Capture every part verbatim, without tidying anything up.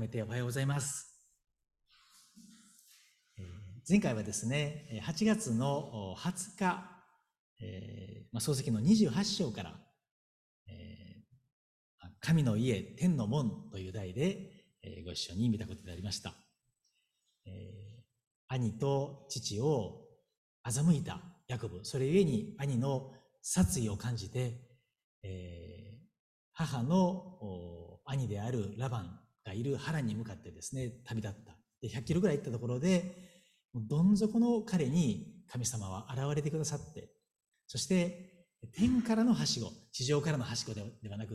めておはようございます。前回はですね、はちがつのはつか、えーまあ、漱石のにじゅうはち章から、えー、神の家、天の門という題で、えー、ご一緒に見たことでありました。えー、兄と父を欺いたヤコブ、それゆえに兄の殺意を感じて、えー、母の兄であるラバンがいるハランに向かってですね、旅立った。で、ひゃっキロぐらい行ったところで、どん底の彼に神様は現れてくださって、そして天からのはしご、地上からのはしごではなくって、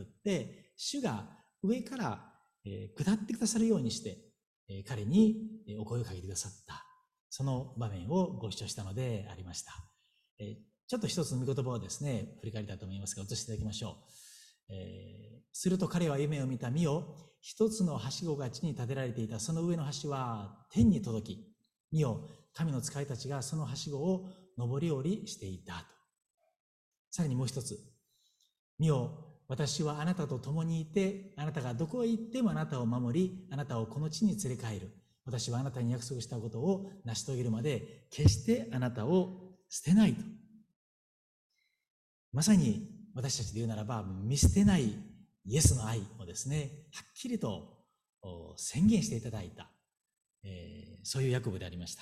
主が上から下ってくださるようにして、彼にお声をかけてくださった、その場面をご一緒したのでありました。ちょっと一つの御言葉をですね、振り返りたいと思いますが、移していただきましょう。えー、すると彼は夢を見た。見よ、一つのはしごが地に建てられていた。その上の橋は天に届き、見よ、神の使いたちがそのはしごを上り下りしていたと。さらにもう一つ。見よ、私はあなたと共にいて、あなたがどこへ行ってもあなたを守り、あなたをこの地に連れ帰る。私はあなたに約束したことを成し遂げるまで、決してあなたを捨てないと。まさに私たちで言うならば、見捨てないイエスの愛をですね、はっきりと宣言していただいた、えー、そういうヤコブでありました。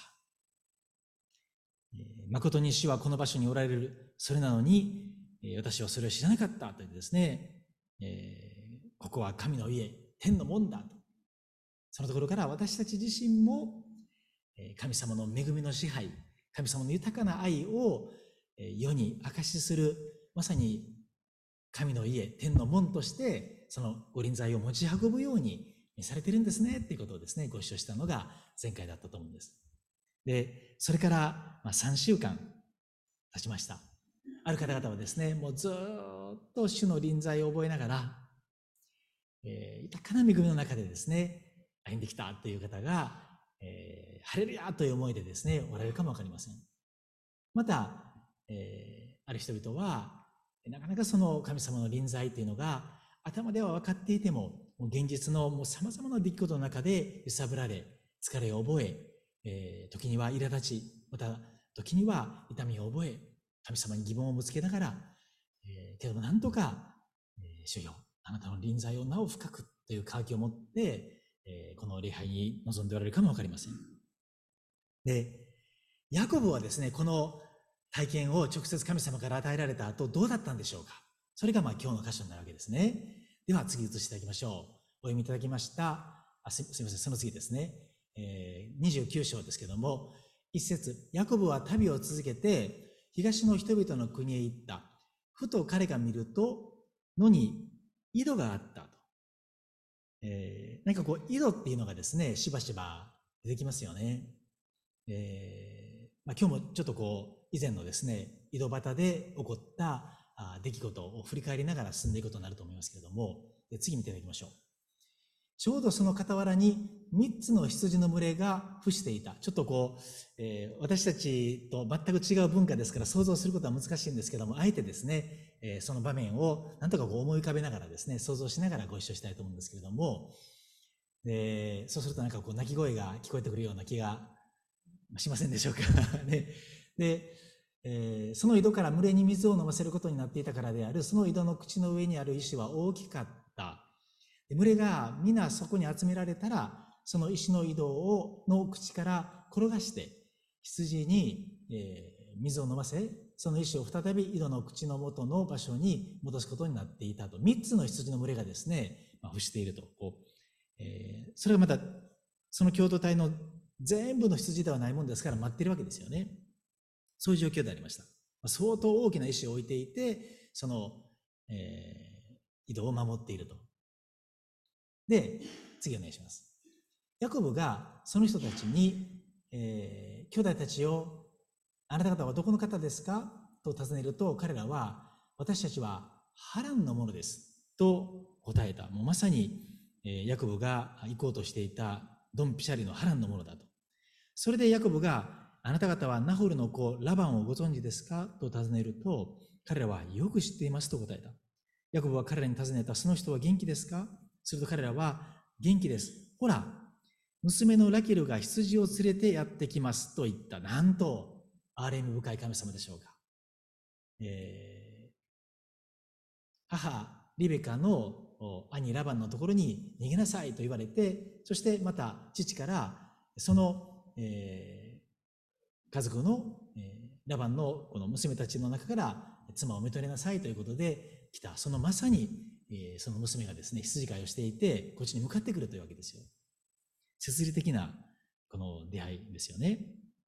えー、誠に主はこの場所におられる。それなのに、えー、私はそれを知らなかったと言ってですね、えー、ここは神の家、天の門だと。そのところから私たち自身も、えー、神様の恵みの支配、神様の豊かな愛を、えー、世に証しする、まさに神の家、天の門として、その御臨在を持ち運ぶようにされてるんですね、っていうことをですね、ご一緒したのが前回だったと思うんです。で、それから、まあ、さんしゅうかん経ちました。ある方々はですね、もうずっと主の臨在を覚えながら、えー、豊かな恵みの中でですね、歩んできたという方が、えー、ハレルヤという思いでですね、おられるかもわかりません。また、えー、ある人々は、なかなかその神様の臨在というのが頭では分かっていても、もう現実のもう様々な出来事の中で揺さぶられ、疲れを覚え、えー、時には苛立ち、また時には痛みを覚え、神様に疑問をぶつけながら、えー、けどもなんとか、えー、主よ、あなたの臨在をなお深くという渇きを持って、えー、この礼拝に臨んでおられるかもわかりません。で、ヤコブはですね、この体験を直接神様から与えられた後、どうだったんでしょうか。それがまあ今日の箇所になるわけですね。では次移していただきましょう。お読みいただきました。あす、すみません、その次ですね。えー、にじゅうきゅう章ですけども、一節、ヤコブは旅を続けて、東の人々の国へ行った。ふと彼が見ると、野に井戸があったと。えー、何かこう、井戸っていうのがですね、しばしば出てきますよね。えーまあ、今日もちょっとこう、以前のですね、井戸端で起こった出来事を振り返りながら進んでいくことになると思いますけれども、次見ていただきましょう。ちょうどその傍らに三つの羊の群れが伏していた。ちょっとこう、えー、私たちと全く違う文化ですから想像することは難しいんですけども、あえてですね、えー、その場面をなんとかこう思い浮かべながらですね、想像しながらご一緒したいと思うんですけれども、でそうするとなんかこう鳴き声が聞こえてくるような気がしませんでしょうか。ね、で、えー、その井戸から群れに水を飲ませることになっていたからである。その井戸の口の上にある石は大きかった。群れが皆そこに集められたら、その石の井戸をの口から転がして羊に、えー、水を飲ませ、その石を再び井戸の口の元の場所に戻すことになっていたと。三つの羊の群れがですね、まあ、伏していると。こうえー、それがまたその共同体の全部の羊ではないもんですから待っているわけですよね。そういう状況でありました。相当大きな石を置いていて、その、えー、井戸を守っていると。で、次お願いします。ヤコブがその人たちに、えー、兄弟たちを、あなた方はどこの方ですかと尋ねると、彼らは、私たちはハランのものですと答えた。もうまさに、えー、ヤコブが行こうとしていたドンピシャリのハランのものだと。それでヤコブが、あなた方はナホルの子ラバンをご存知ですかと尋ねると、彼らはよく知っていますと答えた。ヤコブは彼らに尋ねた。その人は元気ですか？すると彼らは、元気です。 ほら、娘のラケルが羊を連れてやってきますと言った。なんと、憐れみ深い神様でしょうか。えー、母、リベカの兄ラバンのところに逃げなさいと言われて、そしてまた父から、その、えー、家族の、えー、ラバンのこの娘たちの中から妻をめとれなさいということで来た。そのまさに、えー、その娘がですね、羊飼いをしていて、こっちに向かってくるというわけですよ。摂理的なこの出会いですよね。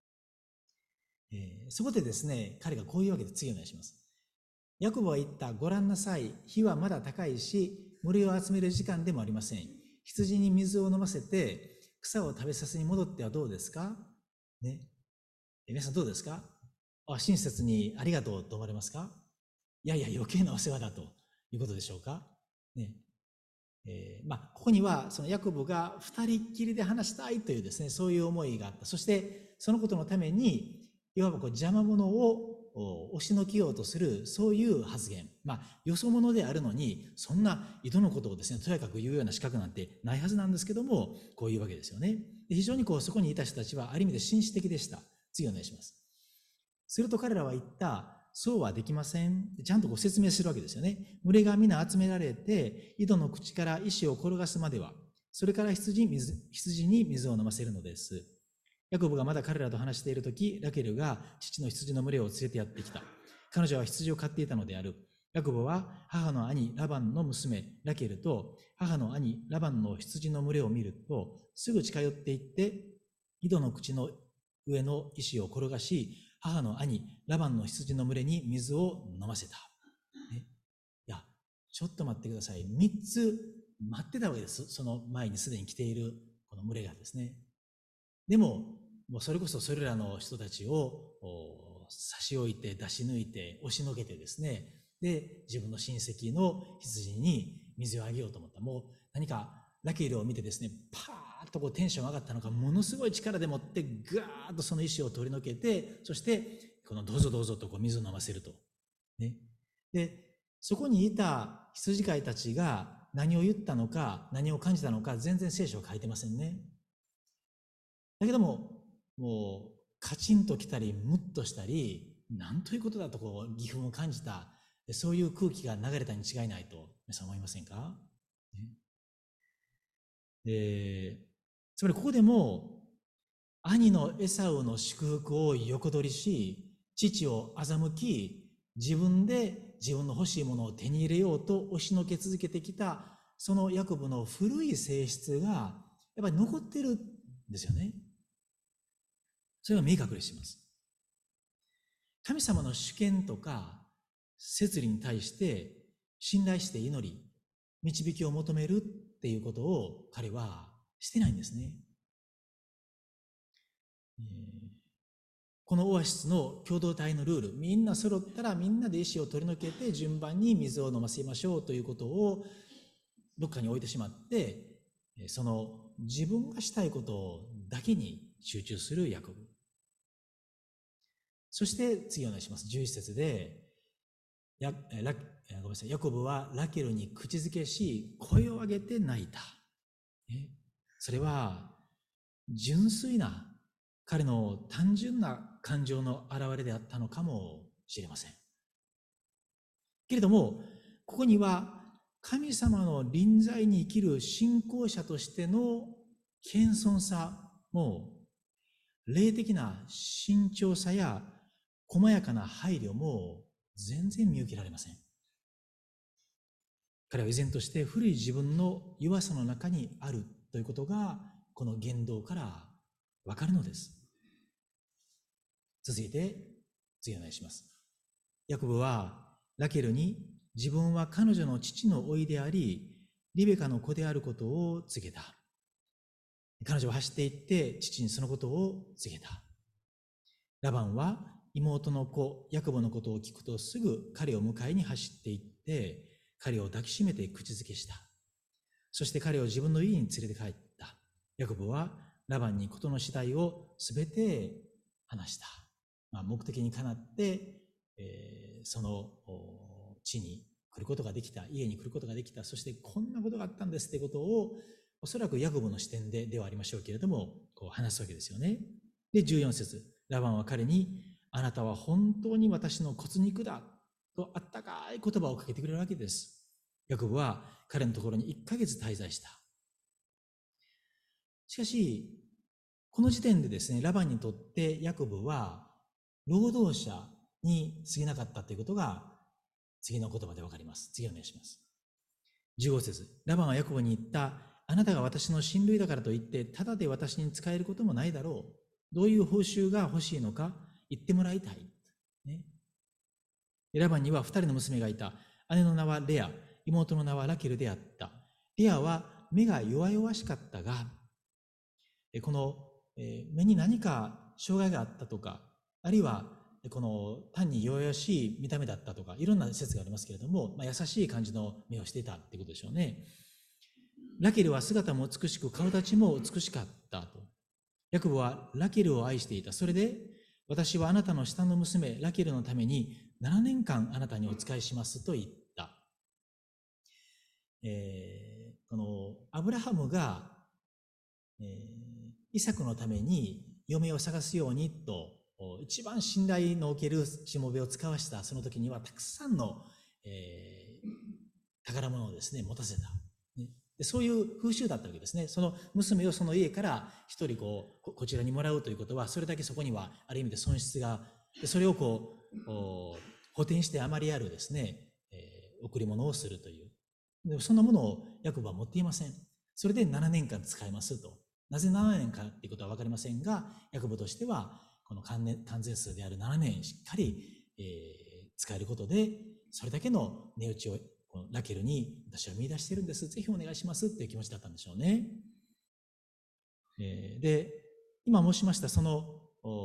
えー、そこでですね、彼がこういうわけで次お願いします。ヤコブは言った。ご覧なさい。火はまだ高いし、群れを集める時間でもありません。羊に水を飲ませて、草を食べさせに戻ってはどうですかね。皆さんどうですか？あ、親切にありがとうと思われますか？いやいや、余計なお世話だということでしょうかね。えー、まあ、ここにはそのヤコブが二人っきりで話したいというですね、そういう思いがあった。そしてそのことのためにいわばこう邪魔者を押しのけようとする、そういう発言。まあ、よそ者であるのにそんな井戸のことをですね、とやかく言うような資格なんてないはずなんですけども、こういうわけですよね。で、非常にこうそこにいた人たちはある意味で紳士的でした。次お願いします。すると彼らは言った。そうはできません。ちゃんとご説明するわけですよね。群れが皆集められて、井戸の口から石を転がすまでは、それから 羊, 水羊に水を飲ませるのです。ヤコブがまだ彼らと話しているとき、ラケルが父の羊の群れを連れてやってきた。彼女は羊を飼っていたのである。ヤコブは母の兄ラバンの娘ラケルと母の兄ラバンの羊の群れを見ると、すぐ近寄っていって、井戸の口の上の石を転がし、母の兄ラバンの羊の群れに水を飲ませた。ね、いや、ちょっと待ってください。三つ待ってたわけです。その前にすでに来ているこの群れがですね。でも、もうそれこそそれらの人たちを差し置いて、出し抜いて、押しのけてですね、で、自分の親戚の羊に水をあげようと思った。もう何かラケルを見てですね、パーッとこうテンション上がったのか、ものすごい力でもってガーッとその石を取り除けて、そしてこのどうぞどうぞとこう水を飲ませると。ね。で、そこにいた羊飼いたちが何を言ったのか、何を感じたのか、全然聖書は書いてませんね。だけども、もうカチンときたり、ムッとしたり、なんということだとこう義憤を感じた、そういう空気が流れたに違いないと皆さん思いませんか？ね、で、つまりここでも兄のエサウの祝福を横取りし、父を欺き、自分で自分の欲しいものを手に入れようと押しのけ続けてきた、そのヤコブの古い性質がやっぱり残ってるんですよね。それが明確にしています。神様の主権とか摂理に対して信頼して祈り、導きを求めるっていうことを彼はしてないんですね。えー、このオアシスの共同体のルール、みんな揃ったらみんなで石を取り除けて順番に水を飲ませましょうということをどっかに置いてしまって、その自分がしたいことだけに集中するヤコブ。そして次お願いします。じゅういち節で、やラごめんなさい、ヤコブはラケルに口づけし、声を上げて泣いた。それは純粋な彼の単純な感情の表れであったのかもしれません。けれども、ここには神様の臨在に生きる信仰者としての謙遜さも、霊的な慎重さや細やかな配慮も全然見受けられません。彼は依然として古い自分の弱さの中にあるということがこの言動からわかるのです。続いて次お願いします。ヤコブはラケルに自分は彼女の父の甥でありリベカの子であることを告げた。彼女は走っていって父にそのことを告げた。ラバンは妹の子ヤコブのことを聞くとすぐ彼を迎えに走っていって彼を抱きしめて口づけした。そして彼を自分の家に連れて帰った。ヤコブはラバンに事の次第をすべて話した。まあ、目的にかなって、えー、その地に来ることができた、家に来ることができた、そしてこんなことがあったんですということをおそらくヤコブの視点でではありましょうけれども、こう話すわけですよね。で、じゅうよん節、ラバンは彼に、あなたは本当に私の骨肉だとあったかい言葉をかけてくれるわけです。ヤコブは彼のところにいっかげつ滞在した。しかし、この時点でですね、ラバンにとってヤコブは労働者に過ぎなかったということが次の言葉でわかります。次お願いします。じゅうご節、ラバンはヤコブに言った。あなたが私の親類だからといって、ただで私に仕えることもないだろう。どういう報酬が欲しいのか言ってもらいたい。ね、ラバンには二人の娘がいた。姉の名はレア、妹の名はラケルであった。レアは目が弱々しかったが、この目に何か障害があったとか、あるいはこの単に弱々しい見た目だったとか、いろんな説がありますけれども、まあ、優しい感じの目をしていたってことでしょうね。ラケルは姿も美しく顔立ちも美しかったと。ヤコブはラケルを愛していた。それで、私はあなたの下の娘ラケルのためにななねんかんあなたにお仕えしますと言った。えー、このアブラハムが、えー、イサクのために嫁を探すようにと一番信頼のおけるしもべを使わしたその時にはたくさんの、えー、宝物をですね持たせた、ね、でそういう風習だったわけですね。その娘をその家から一人こう こ, こちらにもらうということは、それだけそこにはある意味で損失が、それをこう補填してあまりあるですね、えー、贈り物をするという、でもそんなものをヤコブは持っていません。それでななねんかん使いますと。なぜななねんかということは分かりませんが、ヤコブとしてはこの完全数であるななねんしっかり、えー、使えることで、それだけの値打ちをこのラケルに私は見出しているんです。ぜひお願いしますっていう気持ちだったんでしょうね。えー、で、今申しましたその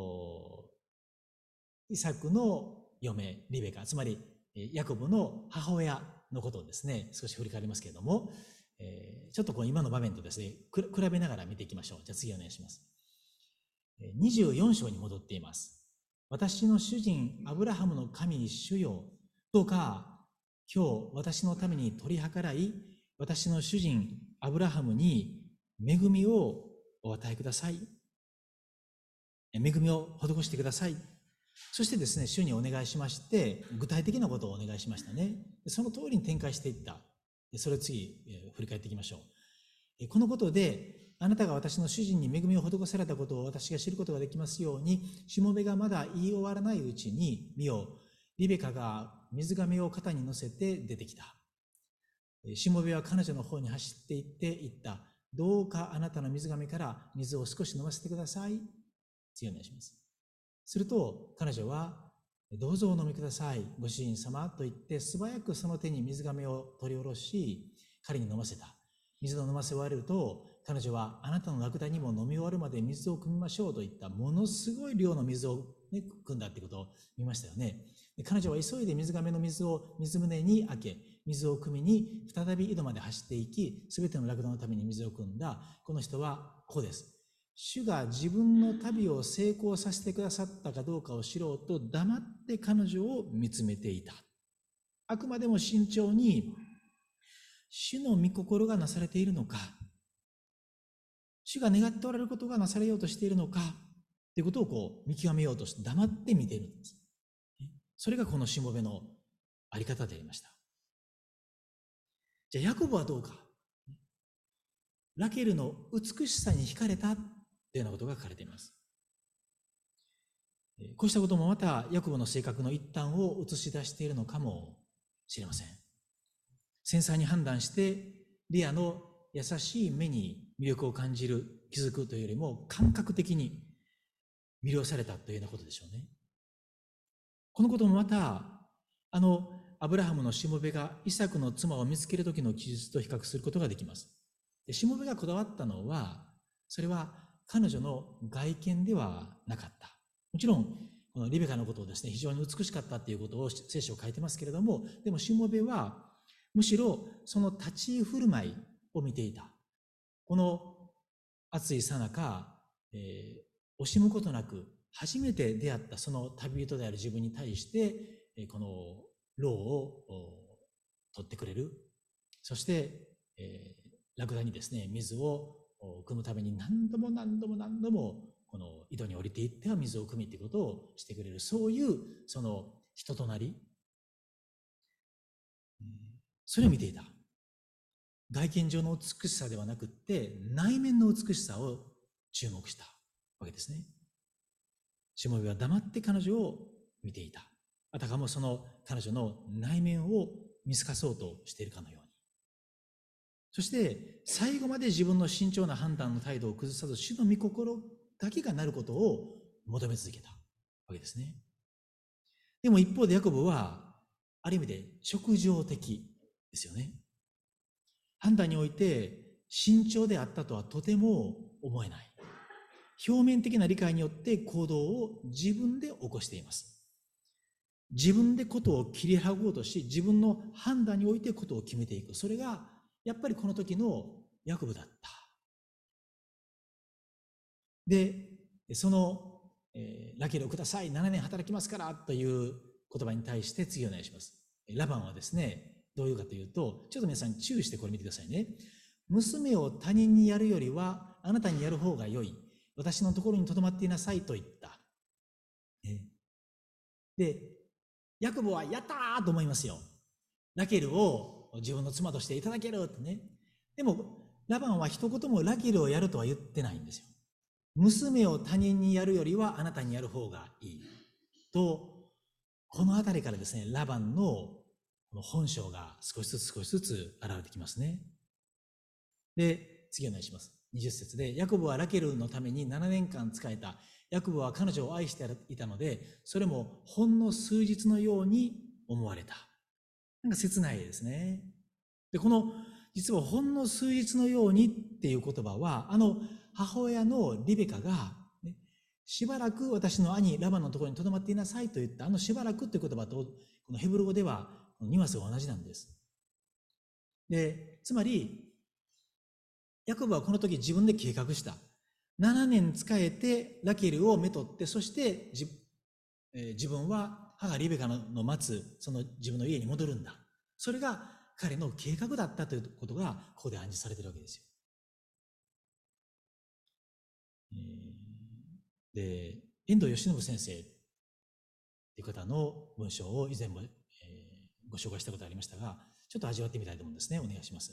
イサクの嫁リベカ、つまりヤコブの母親のことをですね、少し振り返りますけれども、えー、ちょっとこう今の場面とですね、比べながら見ていきましょう。じゃあ次お願いします。にじゅうよん章に戻っています。私の主人アブラハムの神主よ、どうか今日私のために取り計らい、私の主人アブラハムに恵みをお与えください。恵みを施してください。そしてですね、主にお願いしまして、具体的なことをお願いしましたね。その通りに展開していった。それを次、振り返っていきましょう。このことで、あなたが私の主人に恵みを施されたことを私が知ることができますように、しもべがまだ言い終わらないうちに、見よ、リベカが水亀を肩に乗せて出てきた。しもべは彼女の方に走って行って言った。どうかあなたの水亀から水を少し飲ませてください。次お願いします。すると彼女は、どうぞお飲みください、ご主人様と言って素早くその手に水亀を取り下ろし、彼に飲ませた。水を飲ませ終わると、彼女はあなたのラクダにも飲み終わるまで水を汲みましょうと言った。ものすごい量の水を、ね、汲んだってことを見ましたよね。で彼女は急いで水亀の水を水舟に開け、水を汲みに再び井戸まで走っていき、すべてのラクダのために水を汲んだ。この人はこうです。主が自分の旅を成功させてくださったかどうかを知ろうと黙って彼女を見つめていた。あくまでも慎重に主の御心がなされているのか、主が願っておられることがなされようとしているのかということをこう見極めようとして黙って見ているんです。それがこのしもべのあり方でありました。じゃあヤコブはどうか。ラケルの美しさに惹かれたというようなことが書かれています。こうしたこともまたヤコブの性格の一端を映し出しているのかもしれません。繊細に判断してリアの優しい目に魅力を感じる、気づくというよりも感覚的に魅了されたというようなことでしょうね。このこともまたあのアブラハムのしもべがイサクの妻を見つける時の記述と比較することができます。でしもべがこだわったのは、それは彼女の外見ではなかった。もちろんこのリベカのことをですね、非常に美しかったということを聖書を書いてますけれども、でもしもべはむしろその立ち居振る舞いを見ていた。この暑いさなか、えー、惜しむことなく初めて出会ったその旅人である自分に対して、この労を取ってくれる。そして、えー、 ラクダにですね、水を汲むために何度も何度も何度もこの井戸に降りていっては水を汲みということをしてくれる、そういうその人となり、それを見ていた。外見上の美しさではなくって内面の美しさを注目したわけですね。しもべは黙って彼女を見ていた。あたかもその彼女の内面を見透かそうとしているかのように。そして最後まで自分の慎重な判断の態度を崩さず、主の御心だけがなることを求め続けたわけですね。でも一方でヤコブはある意味で直情的ですよね。判断において慎重であったとはとても思えない。表面的な理解によって行動を自分で起こしています。自分でことを切り剥ごうとし、自分の判断においてことを決めていく。それがやっぱりこの時のヤコブだった。で、その、えー、ラケルをください、ななねん働きますからという言葉に対して次お願いします。ラバンはですね、どういうかというと、ちょっと皆さん注意してこれ見てくださいね。娘を他人にやるよりはあなたにやる方が良い。私のところにとどまっていなさいと言った。で、ヤコブはやったーと思いますよ。ラケルを自分の妻としていただけるってね。でも、ラバンは一言もラケルをやるとは言ってないんですよ。娘を他人にやるよりはあなたにやる方がいい。と、このあたりからですね、ラバンの本性が少しずつ少しずつ現れてきますね。で、次お願いします。にじゅっ節で、ヤコブはラケルのためにななねんかん仕えた。ヤコブは彼女を愛していたので、それもほんの数日のように思われた。なんか切ないですね。で、この、実はほんの数日のようにっていう言葉は、あの母親のリベカが、ね、しばらく私の兄ラバンのところにとどまっていなさいと言った、あのしばらくっていう言葉と、このヘブル語ではニュアンスが同じなんです。で、つまり、ヤコブはこの時自分で計画した。ななねん仕えてラケルをめとって、そして自,、えー、自分は母リベカの待つその自分の家に戻るんだ。それが彼の計画だったということがここで暗示されているわけですよ。えー、で、遠藤義信先生という方の文章を以前も、えー、ご紹介したことがありましたが、ちょっと味わってみたいと思うんですね。お願いします。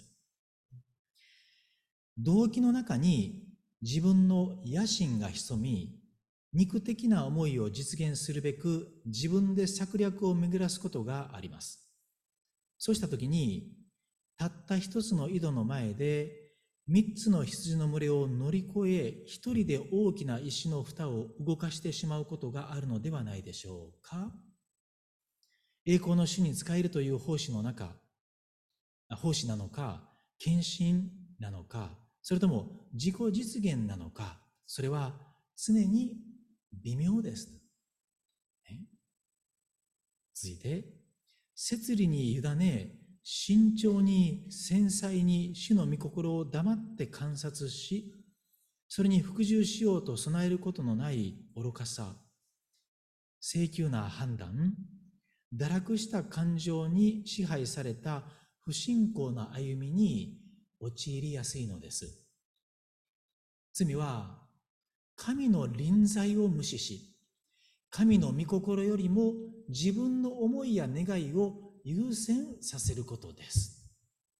動機の中に自分の野心が潜み、肉的な思いを実現するべく自分で策略を巡らすことがあります。そうしたときに、たった一つの井戸の前で三つの羊の群れを乗り越え、一人で大きな石の蓋を動かしてしまうことがあるのではないでしょうか。栄光の主に仕えるという奉仕の中、奉仕なのか、献身なのか、それとも自己実現なのか、それは常に微妙です。ね、続いて、摂理に委ね、慎重に繊細に主の御心を黙って観察し、それに服従しようと備えることのない愚かさ、性急な判断、堕落した感情に支配された不信仰な歩みに陥りやすいのです。罪は神の臨在を無視し、神の御心よりも自分の思いや願いを優先させることです。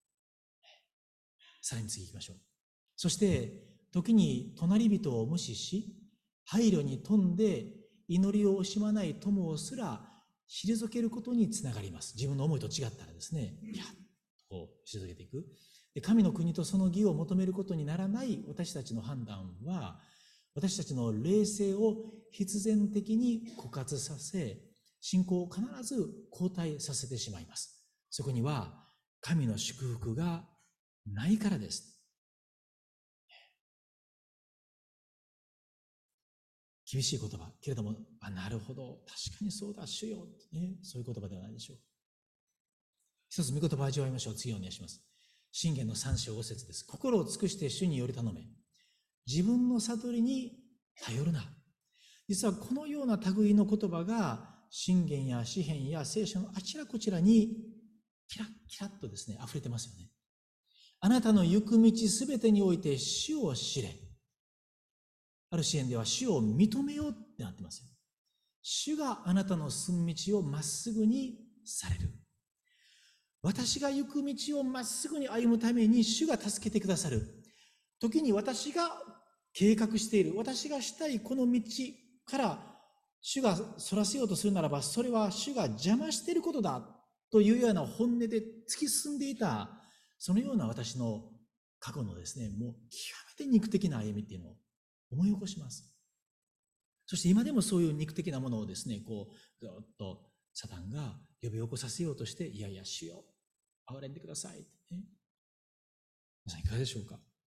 さらに次行きましょう。そして時に隣人を無視し、配慮に富んで祈りを惜しまない友をすら退けることにつながります。自分の思いと違ったらですね、いやこう退けていく。で、神の国とその義を求めることにならない私たちの判断は、私たちの霊性を必然的に枯渇させ、信仰を必ず後退させてしまいます。そこには神の祝福がないからです。厳しい言葉けれども、あ、なるほど、確かにそうだ、主よ、ね、そういう言葉ではないでしょう。一つ御言葉を味わいましょう。次お願いします。箴言の三章五節です。心を尽くして主により頼め。自分の悟りに頼るな。実はこのような類の言葉が箴言や詩篇や聖書のあちらこちらにキラッキラッとですね、溢れてますよね。 あなたの行く道すべてにおいて主を知れ。ある支援では主を認めようってなってますよ。主があなたの進む道をまっすぐにされる。私が行く道をまっすぐに歩むために主が助けてくださる。時に私が計画している、私がしたいこの道から主がそらせようとするならば、それは主が邪魔していることだというような本音で突き進んでいた、そのような私の過去のですね、もう極めて肉的な歩みっていうのを思い起こします。そして今でもそういう肉的なものをですね、こうずっとサタンが呼び起こさせようとして、いやいや主よ、憐れんでくださいって、ね、皆さんいかがでしょうか。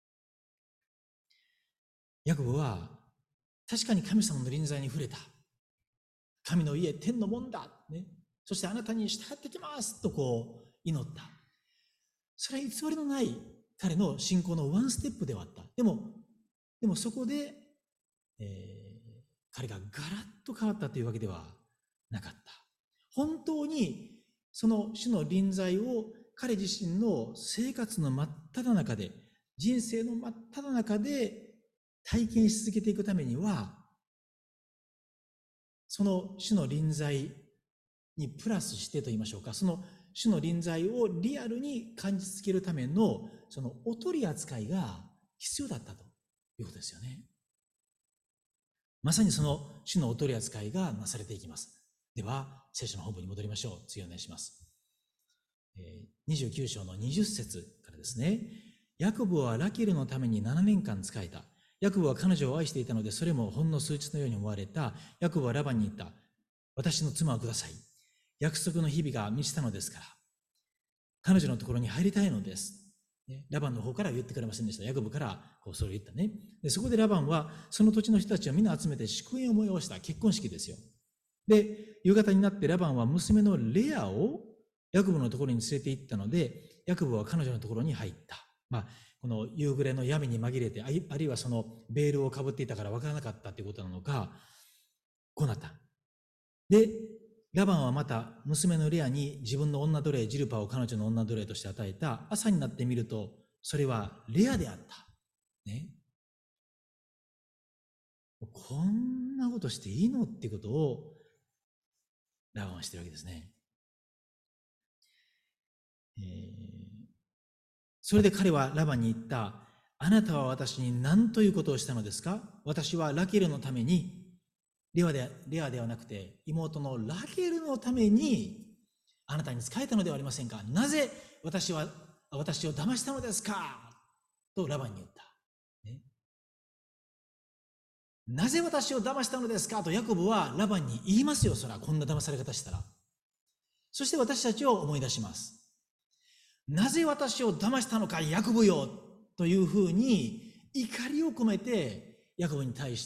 ヤコブは確かに神様の臨在に触れた。神の家、天の門だ、ね、そしてあなたに従ってきますとこう祈った。それは偽りのない彼の信仰のワンステップではあった。でも、でもそこで、えー、彼がガラッと変わったというわけではなかった。本当にその主の臨在を彼自身の生活の真っ只中で、人生の真っ只中で体験し続けていくためには、その主の臨在にプラスしてと言いましょうか、その主の臨在をリアルに感じつけるためのそのお取り扱いが必要だったということですよね。まさにその主のお取り扱いがなされていきます。では聖書の本文に戻りましょう。次お願いします。にじゅうきゅう章のにじゅっ節からですね。ヤコブはラケルのためにななねんかん仕えた。ヤコブは彼女を愛していたので、それもほんの数日のように思われた。ヤコブはラバンに言った。私の妻をください。約束の日々が満ちたのですから。彼女のところに入りたいのです。ね、ラバンの方から言ってくれませんでした。ヤコブからこうそれを言ったね。で、そこでラバンはその土地の人たちをみんな集めて祝宴を催した。結婚式ですよ。で、夕方になってラバンは娘のレアをヤコブのところに連れて行ったので、ヤコブは彼女のところに入った。まあ、この夕暮れの闇に紛れて、あるいはそのベールをかぶっていたから分からなかったということなのか、こうなった。で、ラバンはまた娘のレアに自分の女奴隷ジルパを彼女の女奴隷として与えた。朝になってみると、それはレアであった。ね。こんなことしていいのっていうことをラバンはしてるわけですね。えー、それで彼はラバンに言った。あなたは私に何ということをしたのですか？私はラケルのために、レアで、レアではなくて妹のラケルのためにあなたに仕えたのではありませんか？なぜ私は私を騙したのですか？とラバンに言った、ね、なぜ私を騙したのですかとヤコブはラバンに言いますよ。そらこんな騙され方したら。そして私たちを思い出します。なぜ私を騙したのかヤコブよというふうに怒りを込めてヤコブに対して、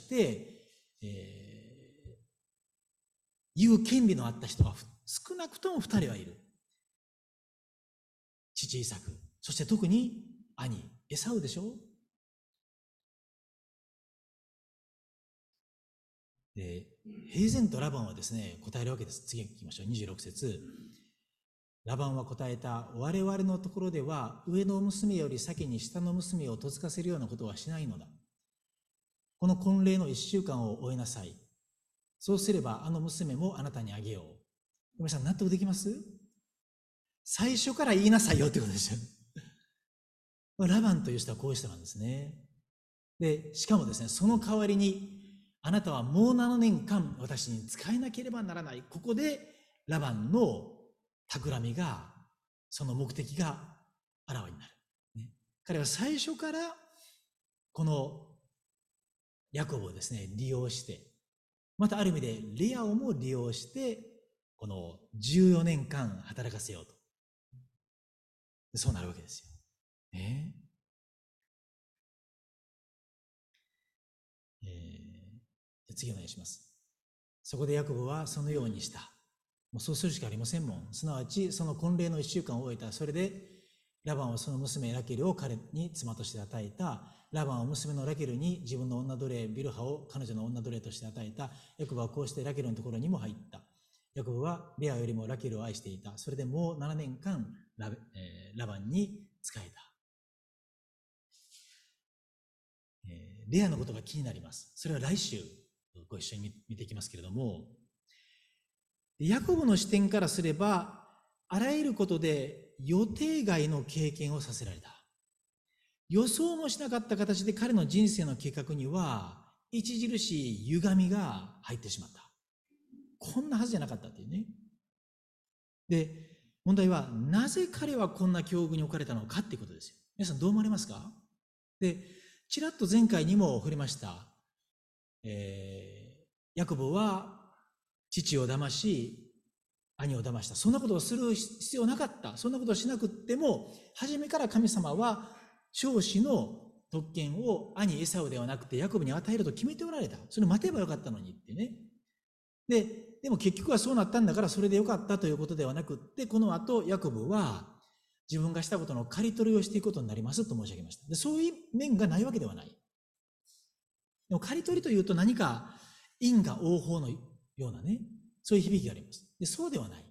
えー、言う権利のあった人が少なくとも二人はいる。父イサク、そして特に兄エサウでしょ。で、平然とラバンはですね、答えるわけです。次行きましょう。にじゅうろく節。ラバンは答えた。我々のところでは上の娘より先に下の娘を嫁がせるようなことはしないのだ。この婚礼の一週間を終えなさい。そうすればあの娘もあなたにあげよう。皆さん納得できます？最初から言いなさいよってことですよ。ラバンという人はこういう人なんですね。で、しかもですね、その代わりにあなたはもうななねんかん私に仕えなければならない。ここでラバンの企みが、その目的があらわになる、ね、彼は最初からこのヤコブをですね利用して、またある意味でレアをも利用してこのじゅうよねんかん働かせようと、そうなるわけですよ、ねえー、次お願いします。そこでヤコブはそのようにした。もうそうするしかありませんもん。すなわちその婚礼の一週間を終えた。それでラバンはその娘ラケルを彼に妻として与えた。ラバンは娘のラケルに自分の女奴隷ビルハを彼女の女奴隷として与えた。ヤコブはこうしてラケルのところにも入った。ヤコブはレアよりもラケルを愛していた。それでもうななねんかん ラ,、えー、ラバンに仕えた。 レアのことが気になります。それは来週ご一緒に見ていきますけれども、ヤコブの視点からすれば、あらゆることで予定外の経験をさせられた。予想もしなかった形で彼の人生の計画には著しい歪みが入ってしまった。こんなはずじゃなかったっていうね。で、問題はなぜ彼はこんな境遇に置かれたのかっていうことですよ。皆さんどう思われますか？で、ちらっと前回にも触れました。えー、ヤコブは父を騙し、兄を騙した。そんなことをする必要なかった。そんなことをしなくっても、初めから神様は長子の特権を兄エサウではなくてヤコブに与えると決めておられた。それ待てばよかったのにってね。で、でも結局はそうなったんだからそれでよかったということではなくって、この後ヤコブは自分がしたことの刈り取りをしていくことになりますと申し上げました。で、そういう面がないわけではない。でも刈り取りというと何か因果応報のようなね、そういう響きがあります。で、そうではない。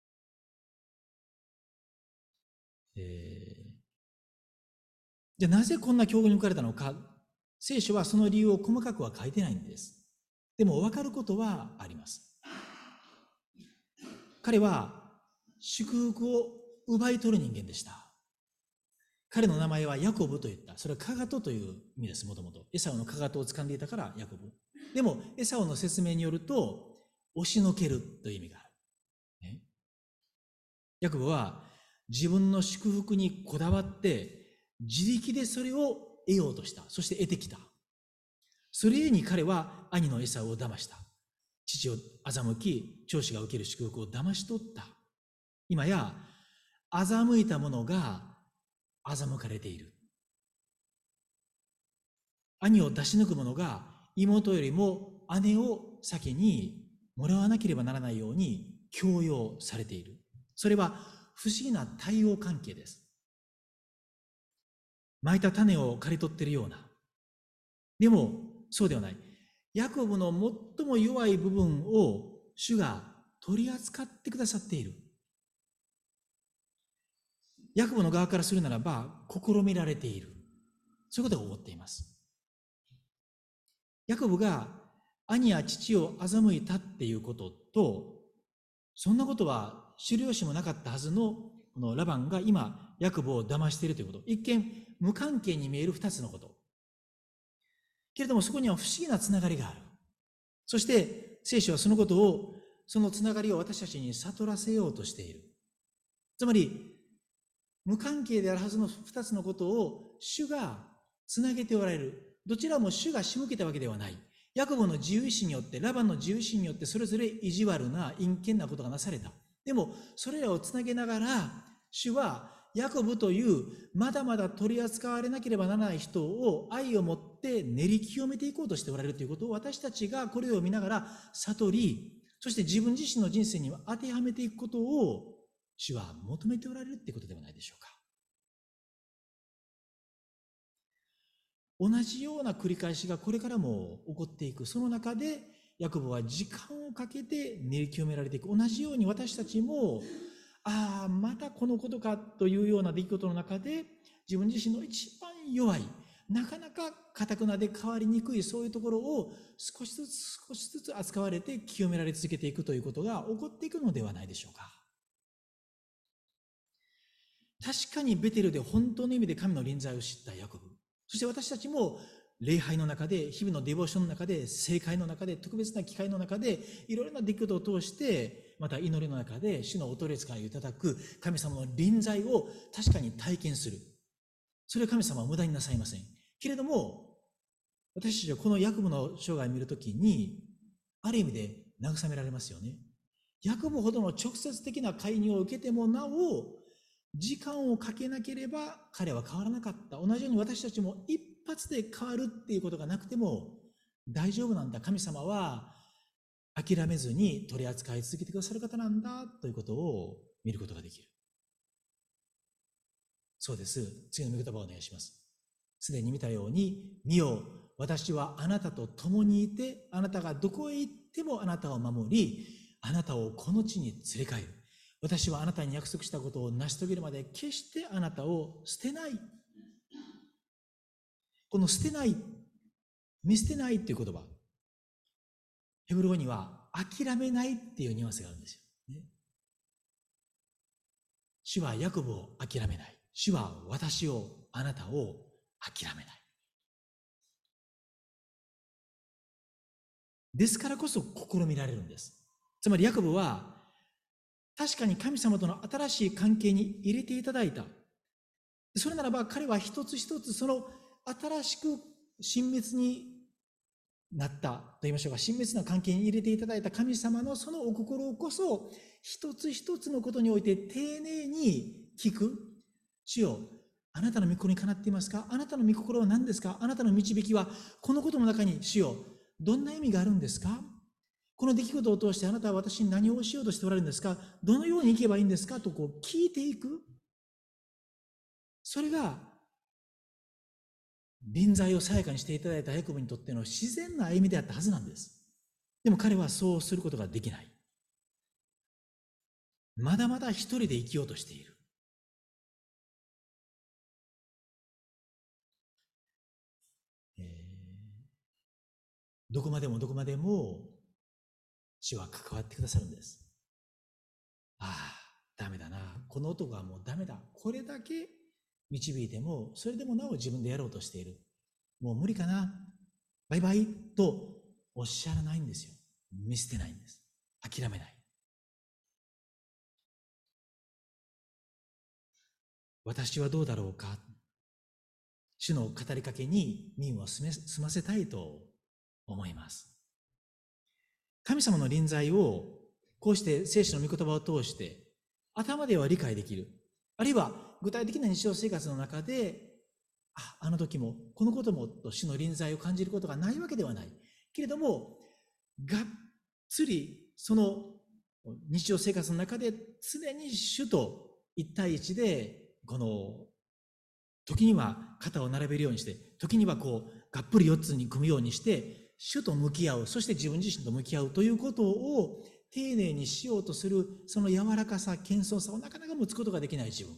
えー、じゃあなぜこんな境遇に置かれたのか、聖書はその理由を細かくは書いてないんです。でも分かることはあります。彼は祝福を奪い取る人間でした。彼の名前はヤコブと言った。それはかがとという意味です、もともと。エサウのかがとを掴んでいたからヤコブ。でも、エサウの説明によると、押しのけるという意味がある。ね、ヤコブは自分の祝福にこだわって、自力でそれを得ようとした。そして得てきた。それゆえに彼は兄のエサウを騙した。父を欺き、長子が受ける祝福を騙し取った。今や、欺いた者が欺かれている。兄を出し抜く者が妹よりも姉を先にもらわなければならないように強要されている。それは不思議な対応関係です。蒔いた種を刈り取っているような。でも、そうではない。ヤコブの最も弱い部分を主が取り扱ってくださっている。ヤコブの側からするならば、試みられている。そういうことが起こっています。ヤコブが兄や父を欺いたっていうことと、そんなことは知る由もなかったはずのこのラバンが今、ヤコブを騙しているということ。一見、無関係に見える二つのこと。けれども、そこには不思議なつながりがある。そして、聖書はそのことを、そのつながりを私たちに悟らせようとしている。つまり、無関係であるはずの二つのことを主がつなげておられる。どちらも主が仕向けたわけではない。ヤコブの自由意志によって、ラバンの自由意志によってそれぞれ意地悪な陰険なことがなされた。でも、それらをつなげながら、主はヤコブというまだまだ取り扱われなければならない人を愛を持って練り清めていこうとしておられるということを私たちがこれを見ながら悟り、そして自分自身の人生に当てはめていくことを主は求めておられるということではないでしょうか。同じような繰り返しがこれからも起こっていく。その中でヤコブは時間をかけて練り清められていく。同じように私たちも、ああ、またこのことかというような出来事の中で自分自身の一番弱い、なかなか堅くなで変わりにくいそういうところを少しずつ少しずつ扱われて清められ続けていくということが起こっていくのではないでしょうか。確かにベテルで本当の意味で神の臨在を知ったヤコブ。そして私たちも礼拝の中で、日々のデボーションの中で、聖会の中で、特別な機会の中で、いろいろな出来事を通して、また祈りの中で主のお取り扱いをいただく神様の臨在を確かに体験する。それを神様は無駄になさいません。けれども、私たちはこのヤコブの生涯を見るときに、ある意味で慰められますよね。ヤコブほどの直接的な介入を受けてもなお、時間をかけなければ彼は変わらなかった。同じように私たちも一発で変わるっていうことがなくても大丈夫なんだ。神様は諦めずに取り扱い続けてくださる方なんだということを見ることができる。そうです。次の御言葉をお願いします。すでに見たように、見よ、私はあなたと共にいて、あなたがどこへ行ってもあなたを守り、あなたをこの地に連れ帰る。私はあなたに約束したことを成し遂げるまで決してあなたを捨てない。この捨てない見捨てないっていう言葉、ヘブル語には諦めないっていうニュアンスがあるんですよ、ね。主はヤコブを諦めない。主は私を、あなたを諦めない。ですからこそ試みられるんです。つまりヤコブは確かに神様との新しい関係に入れていただいた。それならば彼は一つ一つその新しく親密になったと言いましょうか、親密な関係に入れていただいた神様のそのお心こそ一つ一つのことにおいて丁寧に聞く。主よ、あなたの御心にかなっていますか？あなたの御心は何ですか？あなたの導きはこのことの中に主よ、どんな意味があるんですか？この出来事を通してあなたは私に何をしようとしておられるんですか？どのように生けばいいんですか？とこう聞いていく。それが臨在をさやかにしていただいたヤコブにとっての自然な歩みであったはずなんです。でも彼はそうすることができない。まだまだ一人で生きようとしている。えー、どこまでもどこまでも主は関わってくださるんです。ああ、ダメだな。この男はもうダメだ。これだけ導いても、それでもなお自分でやろうとしている。もう無理かな。バイバイとおっしゃらないんですよ。見捨てないんです。諦めない。私はどうだろうか。主の語りかけに耳を澄ませたいと思います。神様の臨在をこうして聖書の御言葉を通して頭では理解できる。あるいは具体的な日常生活の中で、あ、あの時もこのこともと主の臨在を感じることがないわけではない。けれども、がっつりその日常生活の中で常に主と一対一で、この時には肩を並べるようにして、時にはこうがっぷり四つに組むようにして主と向き合う、そして自分自身と向き合うということを丁寧にしようとする、その柔らかさ、謙遜さをなかなか持つことができない自分。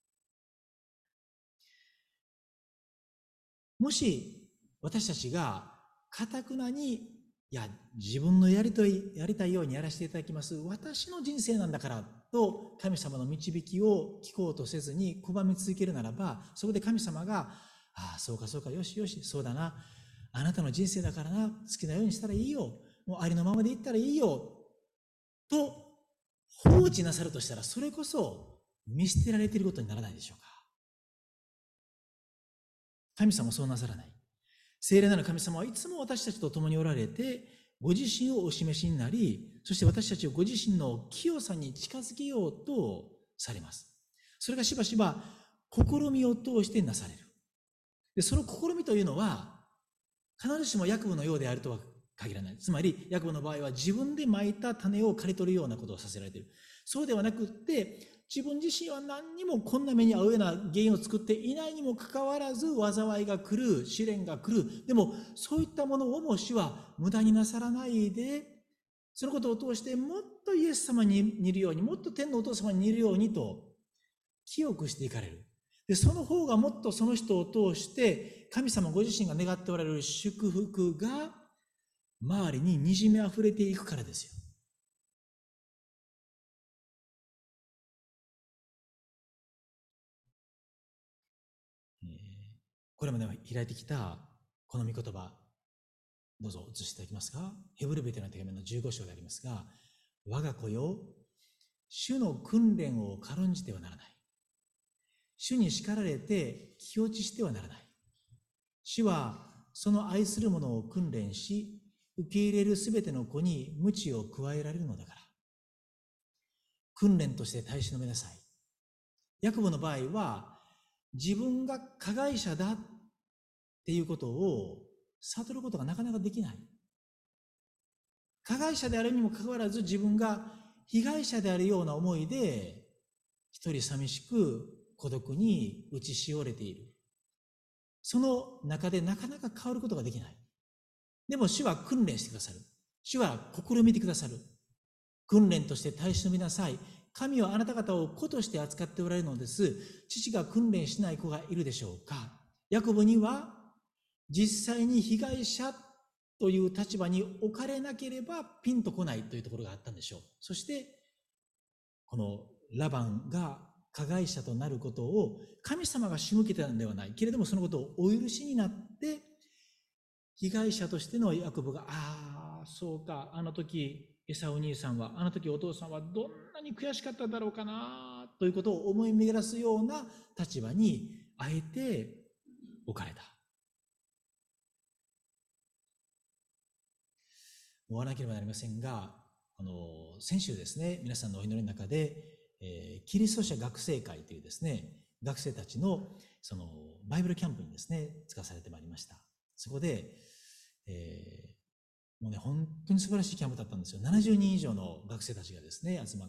もし私たちが堅くなに、いや自分のやりといやりたいようにやらせていただきます、私の人生なんだからと神様の導きを聞こうとせずに拒み続けるならば、そこで神様が、ああそうかそうか、よしよし、そうだな、あなたの人生だからな、好きなようにしたらいいよ、もうありのままでいったらいいよと放置なさるとしたら、それこそ見捨てられていることにならないでしょうか。神様はそうなさらない。聖霊なる神様はいつも私たちと共におられて、ご自身をお示しになり、そして私たちをご自身の清さに近づけようとされます。それがしばしば試みを通してなされる。で、その試みというのは必ずしもヤコブのようであるとは限らない。つまりヤコブの場合は自分で蒔いた種を刈り取るようなことをさせられている。そうではなくって、自分自身は何にもこんな目に遭うような原因を作っていないにもかかわらず、災いが来る、試練が来る。でもそういったものをも主は無駄になさらないで、そのことを通してもっとイエス様に似るように、もっと天のお父様に似るようにと清くしていかれる。で、その方がもっとその人を通して神様ご自身が願っておられる祝福が周りににじみあふれていくからですよ。これまで開いてきたこの御言葉、どうぞ映していただきますか。ヘブル人への手紙のじゅうご章でありますが、我が子よ、主の訓練を軽んじてはならない。主に叱られて気落ちしてはならない。主はその愛する者を訓練し、受け入れるすべての子に鞭を加えられるのだから。訓練として耐え忍びなさい。ヤコブの場合は、自分が加害者だっていうことを悟ることがなかなかできない。加害者であるにもかかわらず、自分が被害者であるような思いで一人寂しく孤独に打ちしおれている。その中でなかなか変わることができない。でも主は訓練してくださる。主は試みてくださる。訓練として耐え忍びなさい。神はあなた方を子として扱っておられるのです。父が訓練しない子がいるでしょうか。ヤコブには実際に被害者という立場に置かれなければピンとこないというところがあったんでしょう。そしてこのラバンが加害者となることを神様が仕向けたのではないけれども、そのことをお許しになって被害者としてのヤコブが、ああそうか、あの時エサウ兄さんは、あの時お父さんはどんなに悔しかっただろうかなということを思い巡らすような立場にあえて置かれた。終わらなければなりませんが、あの先週ですね、皆さんのお祈りの中で、えー、キリスト者学生会というですね、学生たちのそのバイブルキャンプにですね、使わされてまいりました。そこで、えー、もうね、本当に素晴らしいキャンプだったんですよ。ななじゅうにん以上の学生たちがですね、集まって、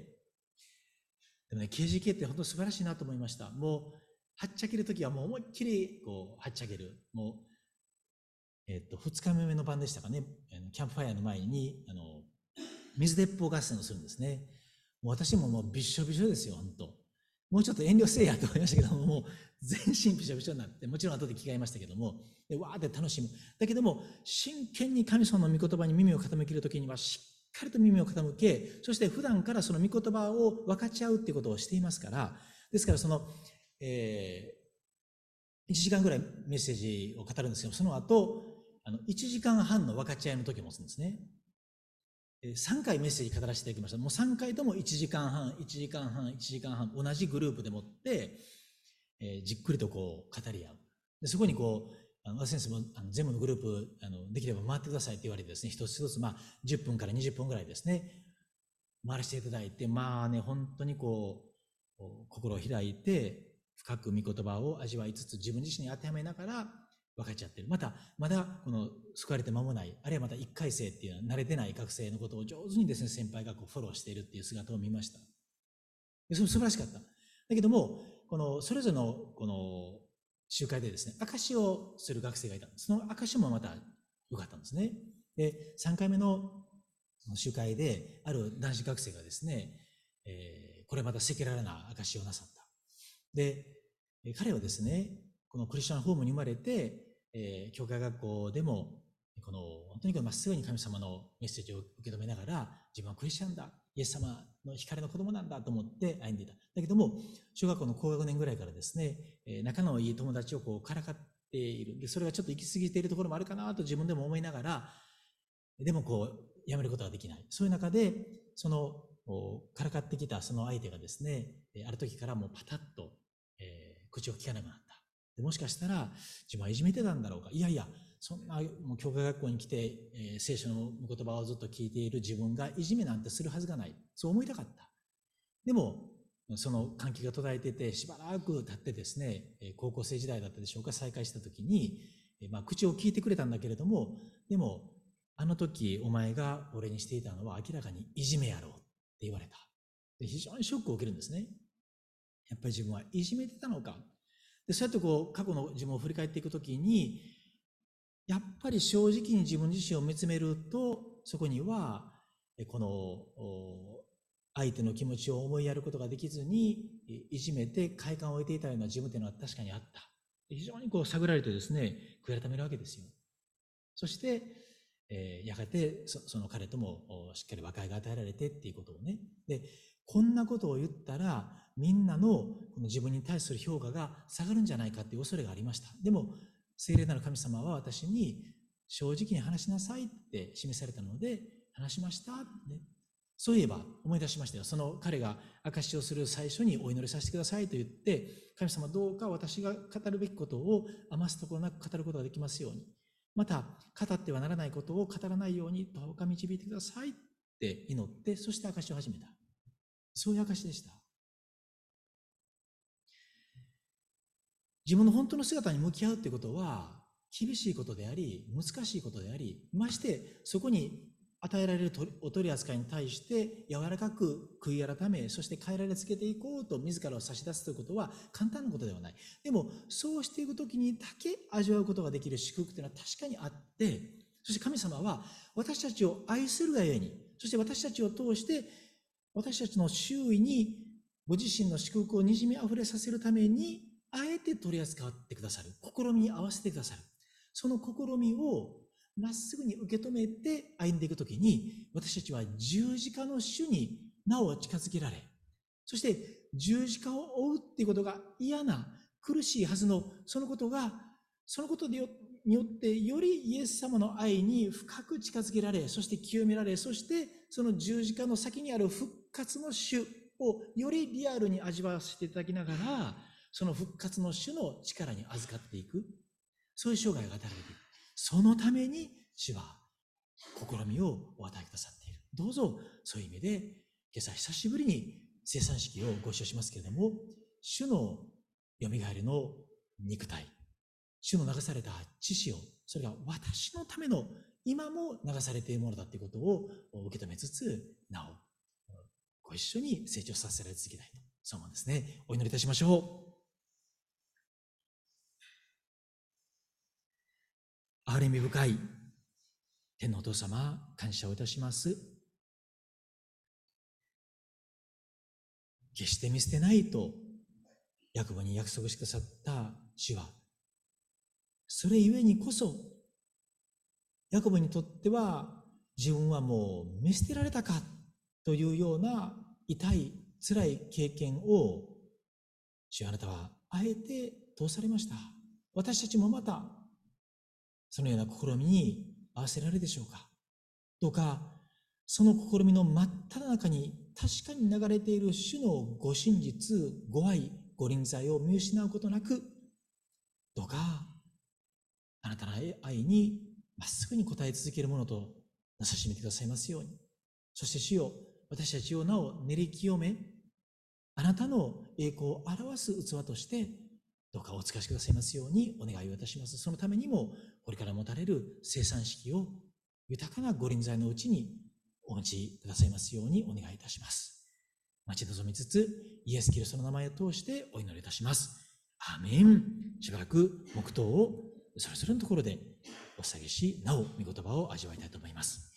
でもね、ケージーケー って本当に素晴らしいなと思いました。もう、はっちゃけるときはもう思いっきりこうはっちゃける。もうえっと、ふつかめの晩でしたかね、キャンプファイヤーの前に、あの、水鉄砲合戦をするんですね。もう私ももうびっしょびしょですよ、本当。もうちょっと遠慮せえやと思いましたけども、もう全身びしょびしょになって、もちろん後で着替えましたけども、でわーって楽しむ。だけども、真剣に神様の御言葉に耳を傾けるときには、しっかりと耳を傾け、そして普段からその御言葉を分かち合うっていうことをしていますから、ですからその、えー、いちじかんぐらいメッセージを語るんですけど、その後、あのいちじかんはんの分かち合いの時もするんですね。さんかいメッセージ語らせていただきました。もうさんかいともいちじかんはん、いちじかんはん、いちじかんはん、同じグループでもって、えー、じっくりとこう語り合う。でそこにこう、あの先生もあの全部のグループあのできれば回ってくださいって言われてですね、一つ一つ、まあ、じゅっぷんからにじゅっぷんぐらいですね、回らせていただいて、まあね、本当にこう、心を開いて、深く御言葉を味わいつつ、自分自身に当てはめながら、分かっちゃってる。また、まだこの救われて間もない、あるいはまたいっかい生っていうのは慣れてない学生のことを上手にですね、先輩がこうフォローしているっていう姿を見ました。でそれも素晴らしかった。だけども、このそれぞれのこの集会でですね、証しをする学生がいたんです。その証しもまた良かったんですね。で、さんかいめの集会で、ある男子学生がですね、えー、これまた赤裸々な証しをなさった。で、彼はですね、このクリスチャンホームに生まれて、えー、教会学校でも、この本当にまっすぐに神様のメッセージを受け止めながら、自分はクリスチャンだ、イエス様の光の子供なんだと思って歩んでいた。だけども、小学校の高学年ぐらいからですね、えー、仲のいい友達をこうからかっている。で、それがちょっと行き過ぎているところもあるかなと自分でも思いながら、でもこう、やめることができない。そういう中で、その、からかってきたその相手がですね、ある時からもうパタッと、えー、口を聞かなくなった。でもしかしたら、自分はいじめてたんだろうか。いやいや、そんな、もう教会学校に来て、えー、聖書の御言葉をずっと聞いている自分がいじめなんてするはずがない。そう思いたかった。でも、その関係が途絶えてて、しばらく経ってですね、高校生時代だったでしょうか、再会した時に、まあ、口を聞いてくれたんだけれども、でも、あの時お前が俺にしていたのは明らかにいじめやろうって言われた。で非常にショックを受けるんですね。やっぱり自分はいじめてたのか。でそうやってこう過去の自分を振り返っていくときに、やっぱり正直に自分自身を見つめると、そこにはこの相手の気持ちを思いやることができずにいじめて快感を得ていたような自分というのは確かにあった。非常にこう探られてですね、悔い改めるわけですよ。そしてえー、やがて そ, その彼ともしっかり和解が与えられてっていうことをね。で、こんなことを言ったらみんなのこの自分に対する評価が下がるんじゃないかっていう恐れがありました。でも、聖霊なる神様は私に正直に話しなさいって示されたので、話しました、ね。そういえば思い出しましたよ。その彼が証しをする最初にお祈りさせてくださいと言って、神様どうか私が語るべきことを余すところなく語ることができますように。また、語ってはならないことを語らないようにどうか導いてくださいって祈って、そして証しを始めた。そういう証でした。自分の本当の姿に向き合うってことは、厳しいことであり、難しいことであり、ましてそこに与えられるお取り扱いに対して柔らかく悔い改め、そして変えられつけていこうと自らを差し出すということは簡単なことではない。でも、そうしていくときにだけ味わうことができる祝福というのは確かにあって、そして神様は私たちを愛するがゆえに、そして私たちを通して私たちの周囲にご自身の祝福をにじみあふれさせるために、あえて取り扱ってくださる。試みに合わせてくださる。 その試みをまっすぐに受け止めて歩んでいくときに、私たちは十字架の主になお近づけられ、そして十字架を追うっていうことが嫌な、苦しいはずのそのことが、そのことによってよりイエス様の愛に深く近づけられ、そして清められ、そしてその十字架の先にある復活の主をよりリアルに味わわせていただきながら、その復活の主の力に預かっていく、そういう生涯が与えられていく。そのために主は試みをお与えくださっている。どうぞそういう意味で、今朝久しぶりに生産式をご一緒しますけれども、主のよみがえりの肉体、主の流された血潮、それが私のための今も流されているものだということを受け止めつつ、なおご一緒に成長させられ続けたいと、そう思うんですね。お祈りいたしましょう。憐れみ深い天のお父様、感謝をいたします。決して見捨てないとヤコブに約束してくださった主は、それゆえにこそヤコブにとっては自分はもう見捨てられたかというような痛い辛い経験を主、あなたはあえて通されました。私たちもまたそのような試みに合わせられるでしょうか。どうかその試みの真っ只中に確かに流れている主のご真実、ご愛、ご臨在を見失うことなく、どうかあなたの愛にまっすぐに応え続けるものとなさしめてくださいますように。そして主よ、私たちをなお練り清め、あなたの栄光を表す器としてどうかお使わしくださいますようにお願いをいたします。そのためにもこれから持たれる生産式を豊かなご臨在のうちにお持ちくださいますようにお願いいたします。待ち望みつつ、イエス・キリストの名前を通してお祈りいたします。アーメン。しばらく黙祷をそれぞれのところでお捧げし、なお御言葉を味わいたいと思います。